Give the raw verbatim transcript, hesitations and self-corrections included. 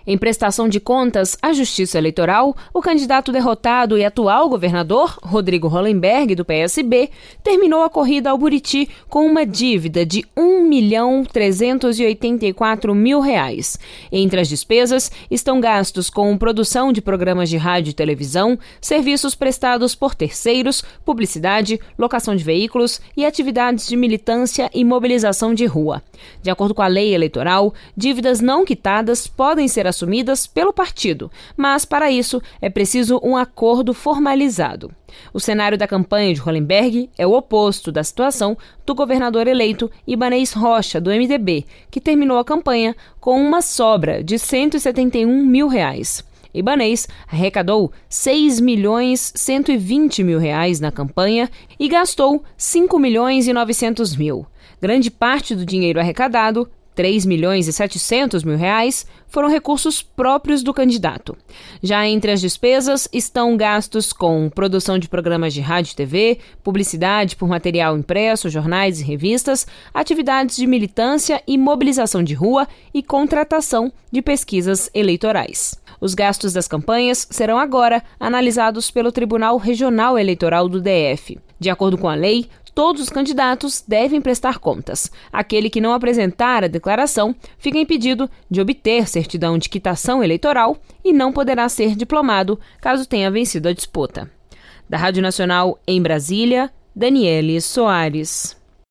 Em prestação de contas à Justiça Eleitoral, o candidato derrotado e atual governador, Rodrigo Hollenberg, do P S B, terminou a corrida ao Buriti com uma dívida de um milhão trezentos e oitenta e quatro mil reais. Entre as despesas estão gastos com produção de programas de rádio e televisão, serviços prestados por terceiros, publicidade, locação de veículos e atividades de militância e mobilização de rua. De acordo com a lei eleitoral, dívidas não quitadas podem ser assumidas pelo partido, mas para isso é preciso um acordo formalizado. O cenário da campanha de Hollenberg é o oposto da situação do governador eleito Ibanez Rocha, do M D B, que terminou a campanha com uma sobra de cento e setenta e um mil reais. Ibanez arrecadou seis milhões cento e vinte mil reais na campanha e gastou cinco milhões e novecentos mil. Grande parte do dinheiro arrecadado, três milhões e setecentos mil reais, foram recursos próprios do candidato. Já entre as despesas estão gastos com produção de programas de rádio e T V, publicidade por material impresso, jornais e revistas, atividades de militância e mobilização de rua e contratação de pesquisas eleitorais. Os gastos das campanhas serão agora analisados pelo Tribunal Regional Eleitoral do D F. De acordo com a lei, todos os candidatos devem prestar contas. Aquele que não apresentar a declaração fica impedido de obter certidão de quitação eleitoral e não poderá ser diplomado caso tenha vencido a disputa. Da Rádio Nacional em Brasília, Daniele Soares.